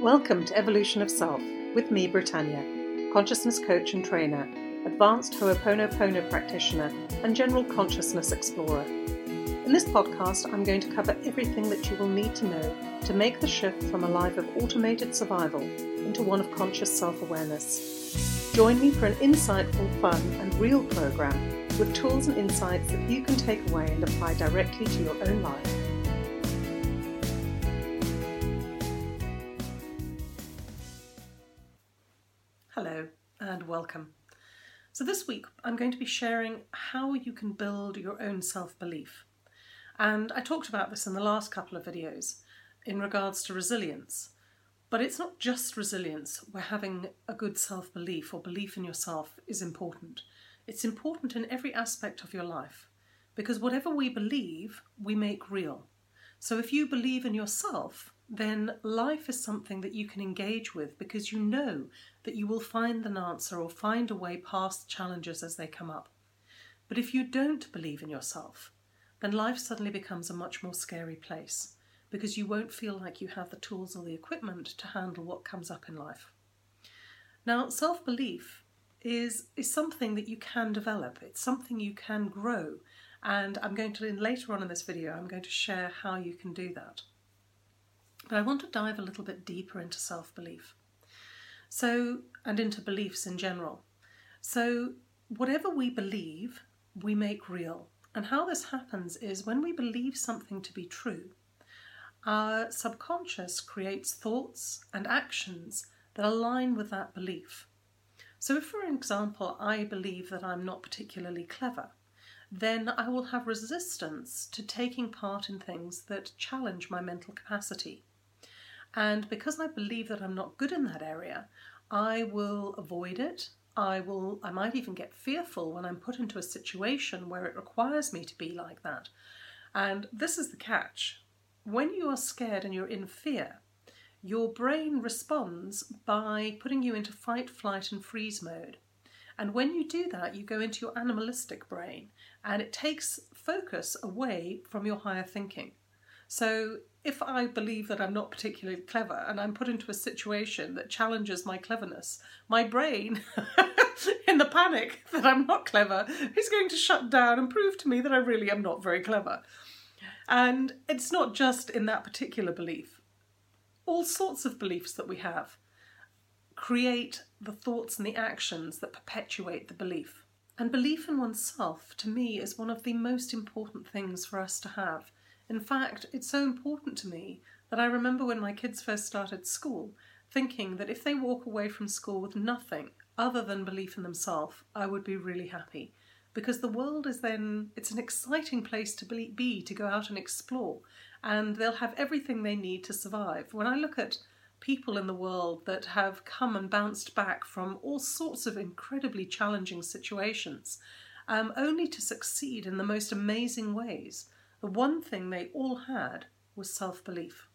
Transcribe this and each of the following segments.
Welcome to Evolution of Self with me, Britannia, consciousness coach and trainer, advanced Ho'oponopono practitioner and general consciousness explorer. In this podcast, I'm going to cover everything that you will need to know to make the shift from a life of automated survival into one of conscious self-awareness. Join me for an insightful, fun and real program with tools and insights that you can take away and apply directly to your own life. Hello and welcome. So this week I'm going to be sharing how you can build your own self-belief. And I talked about this in the last couple of videos in regards to resilience. But it's not just resilience where having a good self-belief or belief in yourself is important. It's important in every aspect of your life, because whatever we believe, we make real. So if you believe in yourself, then life is something that you can engage with because you know that you will find an answer or find a way past challenges as they come up. But if you don't believe in yourself, then life suddenly becomes a much more scary place because you won't feel like you have the tools or the equipment to handle what comes up in life. Now, self-belief is something that you can develop. It's something you can grow. And I'm going to, later on in this video, I'm going to share how you can do that. But I want to dive a little bit deeper into self-belief. And into beliefs in general. So whatever we believe, we make real. And how this happens is when we believe something to be true, our subconscious creates thoughts and actions that align with that belief. So if, for example, I believe that I'm not particularly clever, then I will have resistance to taking part in things that challenge my mental capacity. And because I believe that I'm not good in that area, I will avoid it. I might even get fearful when I'm put into a situation where it requires me to be like that. And this is the catch. When you are scared and you're in fear, your brain responds by putting you into fight, flight and freeze mode. And when you do that, you go into your animalistic brain and it takes focus away from your higher thinking. So if I believe that I'm not particularly clever and I'm put into a situation that challenges my cleverness, my brain, in the panic that I'm not clever, is going to shut down and prove to me that I really am not very clever. And it's not just in that particular belief. All sorts of beliefs that we have create the thoughts and the actions that perpetuate the belief. And belief in oneself, to me, is one of the most important things for us to have. In fact, it's so important to me that I remember when my kids first started school, thinking that if they walk away from school with nothing other than belief in themselves, I would be really happy. Because the world is then, it's an exciting place to be, to go out and explore. And they'll have everything they need to survive. When I look at people in the world that have come and bounced back from all sorts of incredibly challenging situations, only to succeed in the most amazing ways, the one thing they all had was self-belief.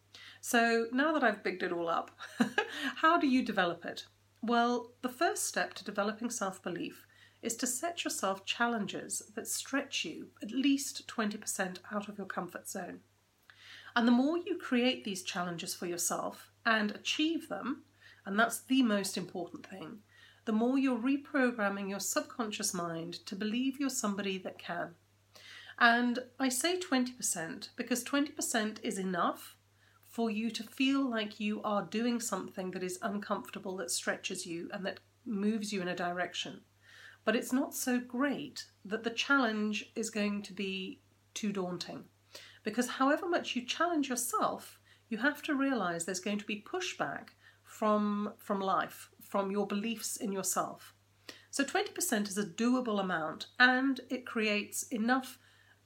So now that I've bigged it all up, how do you develop it? Well, the first step to developing self-belief is to set yourself challenges that stretch you at least 20% out of your comfort zone. And the more you create these challenges for yourself and achieve them, and that's the most important thing, the more you're reprogramming your subconscious mind to believe you're somebody that can. And I say 20% because 20% is enough for you to feel like you are doing something that is uncomfortable, that stretches you and that moves you in a direction. But it's not so great that the challenge is going to be too daunting. Because however much you challenge yourself, you have to realize there's going to be pushback from life, from your beliefs in yourself. So 20% is a doable amount, and it creates enough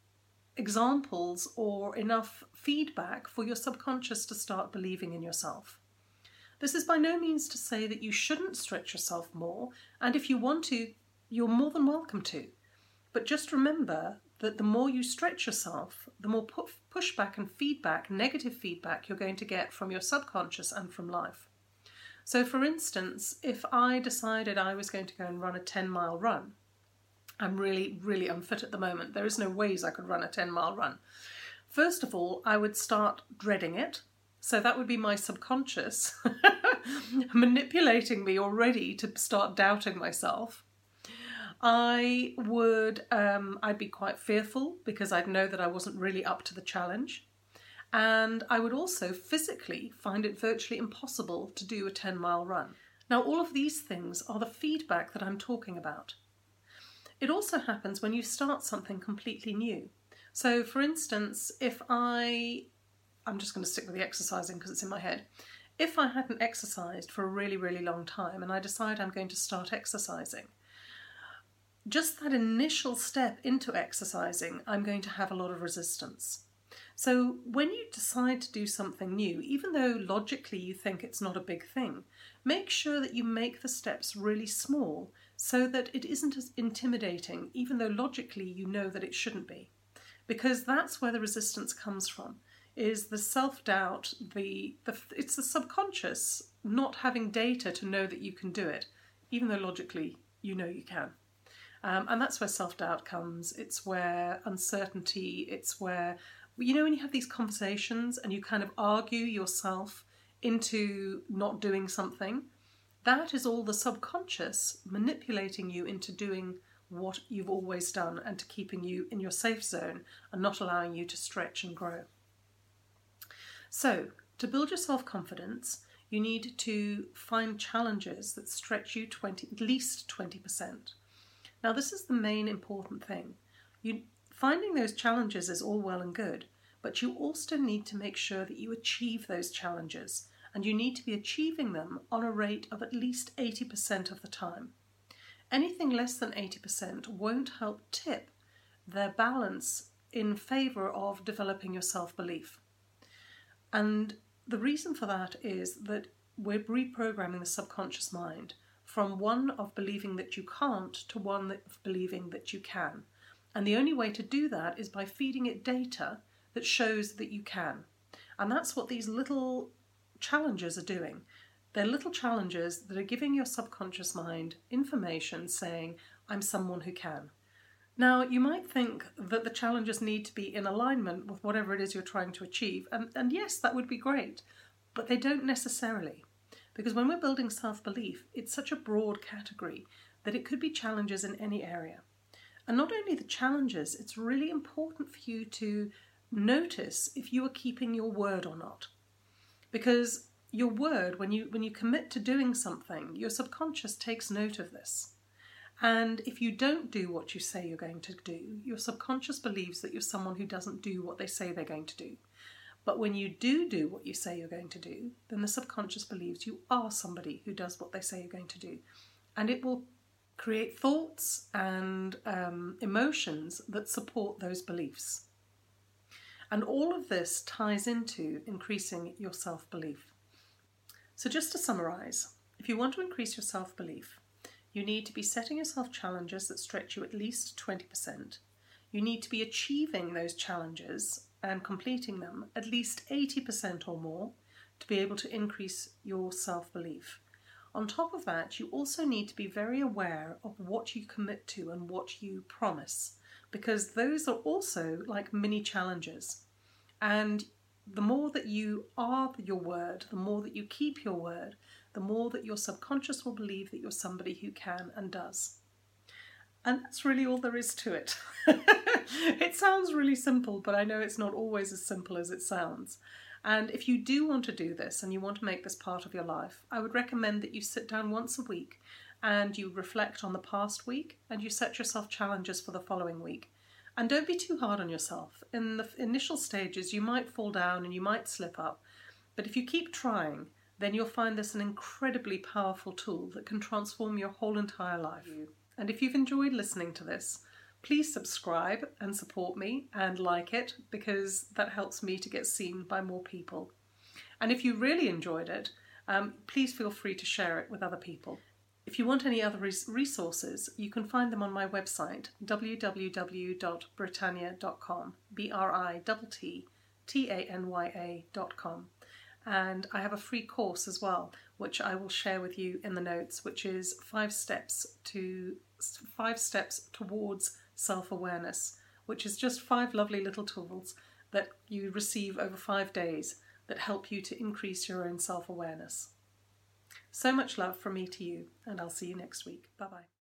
examples or enough feedback for your subconscious to start believing in yourself. This is by no means to say that you shouldn't stretch yourself more, and if you want to, you're more than welcome to. But just remember that the more you stretch yourself, the more pushback and feedback, negative feedback you're going to get from your subconscious and from life. So for instance, if I decided I was going to go and run a 10-mile run, I'm really, really unfit at the moment. There is no ways I could run a 10-mile run. First of all, I would start dreading it. So that would be my subconscious manipulating me already to start doubting myself. I'd be quite fearful because I'd know that I wasn't really up to the challenge. And I would also physically find it virtually impossible to do a 10-mile run. Now, all of these things are the feedback that I'm talking about. It also happens when you start something completely new. So, for instance, I'm just going to stick with the exercising because it's in my head. If I hadn't exercised for a really, really long time and I decide I'm going to start exercising, just that initial step into exercising, I'm going to have a lot of resistance. So when you decide to do something new, even though logically you think it's not a big thing, make sure that you make the steps really small so that it isn't as intimidating, even though logically you know that it shouldn't be. Because that's where the resistance comes from. Is the self-doubt, it's the subconscious not having data to know that you can do it, even though logically you know you can. And that's where self-doubt comes. It's where uncertainty, it's where, when you have these conversations and you kind of argue yourself into not doing something, that is all the subconscious manipulating you into doing what you've always done and to keeping you in your safe zone and not allowing you to stretch and grow. So, to build your self-confidence, you need to find challenges that stretch you at least 20%. Now, this is the main important thing. Finding those challenges is all well and good, but you also need to make sure that you achieve those challenges, and you need to be achieving them on a rate of at least 80% of the time. Anything less than 80% won't help tip their balance in favour of developing your self-belief. And the reason for that is that we're reprogramming the subconscious mind from one of believing that you can't to one of believing that you can. And the only way to do that is by feeding it data that shows that you can. And that's what these little challenges are doing. They're little challenges that are giving your subconscious mind information saying, I'm someone who can. Now, you might think that the challenges need to be in alignment with whatever it is you're trying to achieve, and yes, that would be great, but they don't necessarily. Because when we're building self-belief, it's such a broad category that it could be challenges in any area. And not only the challenges, it's really important for you to notice if you are keeping your word or not. Because your word, when you commit to doing something, your subconscious takes note of this. And if you don't do what you say you're going to do, your subconscious believes that you're someone who doesn't do what they say they're going to do. But when you do what you say you're going to do, then the subconscious believes you are somebody who does what they say you're going to do. And it will create thoughts and emotions that support those beliefs. And all of this ties into increasing your self-belief. So just to summarise, if you want to increase your self-belief, you need to be setting yourself challenges that stretch you at least 20%. You need to be achieving those challenges and completing them at least 80% or more to be able to increase your self-belief. On top of that, you also need to be very aware of what you commit to and what you promise, because those are also like mini challenges. And the more that you are your word, the more that you keep your word, the more that your subconscious will believe that you're somebody who can and does. And that's really all there is to it. It sounds really simple, but I know it's not always as simple as it sounds. And if you do want to do this and you want to make this part of your life, I would recommend that you sit down once a week and you reflect on the past week and you set yourself challenges for the following week. And don't be too hard on yourself. In the initial stages, you might fall down and you might slip up. But if you keep trying, then you'll find this an incredibly powerful tool that can transform your whole entire life. And if you've enjoyed listening to this, please subscribe and support me and like it, because that helps me to get seen by more people. And if you really enjoyed it, please feel free to share it with other people. If you want any other resources, you can find them on my website, www.brittanya.com, BRITTANYA.com. And I have a free course as well, which I will share with you in the notes, which is 5 steps towards self-awareness, which is just 5 lovely little tools that you receive over 5 days that help you to increase your own self-awareness. So much love from me to you, and I'll see you next week. Bye-bye.